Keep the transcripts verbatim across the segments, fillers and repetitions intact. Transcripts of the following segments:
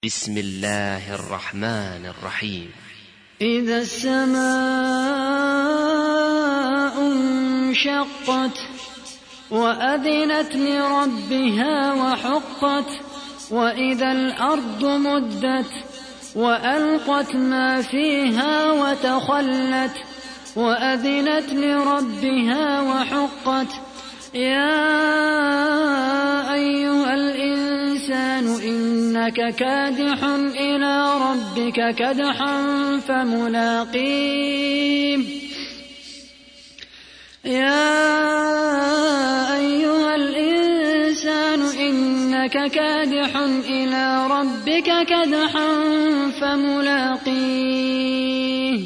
بسم الله الرحمن الرحيم. إذا السماء انشقت وأذنت لربها وحقت وإذا الأرض مدت وألقت ما فيها وتخلت وأذنت لربها وحقت يا أيها الإنسان إنك كادح إلى ربك كدحا فملاقيه يا أيها الإنسان إنك كادح إلى ربك كدحا فملاقيه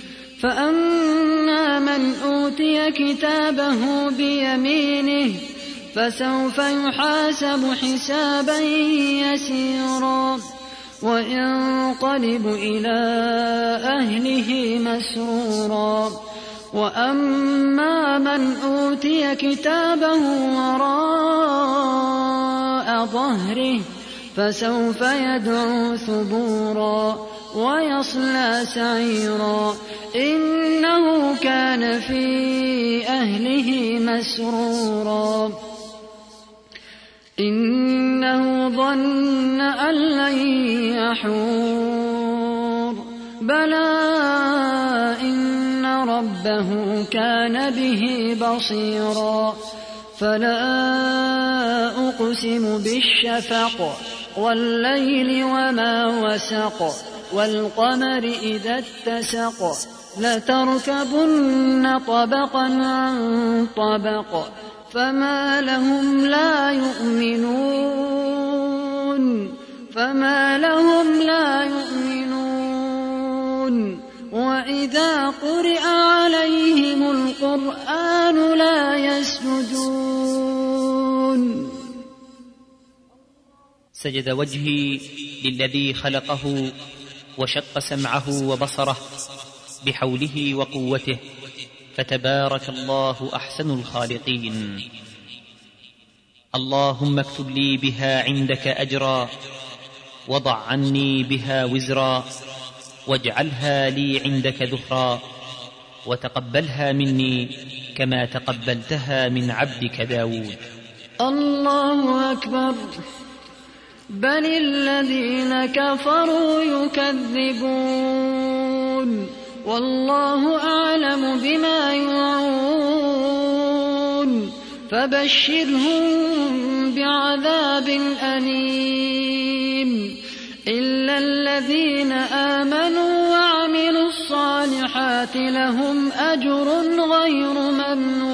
فأما من أوتي كتابه بيمينه فسوف يحاسب حسابا يسيرا وينقلب إلى أهله مسرورا وأما من أوتي كتابه وراء ظهره فسوف يدعو ثبورا ويصلى سعيرا إنه كان في أهله مسرورا إنه ظن أن لن يحور بلى إن ربه كان به بصيرا فلا أقسم بالشفق والليل وما وسق والقمر إذا اتسق لتركبن طبقا عن طبق فما لهم لا يؤمنون فما لهم لا يؤمنون وإذا قرئ عليهم القرآن لا يسجدون. سجد وجهي للذي خلقه وشق سمعه وبصره بحوله وقوته فتبارك الله أحسن الخالقين. اللهم اكتب لي بها عندك أجرا وضع عني بها وزرا واجعلها لي عندك ذخرا وتقبلها مني كما تقبلتها من عبدك داود. الله أكبر. بل الذين كفروا يكذبون والله أعلم بما يوعون فبشرهم بعذاب أليم إلا الذين آمنوا وعملوا الصالحات لهم أجر غير ممنون.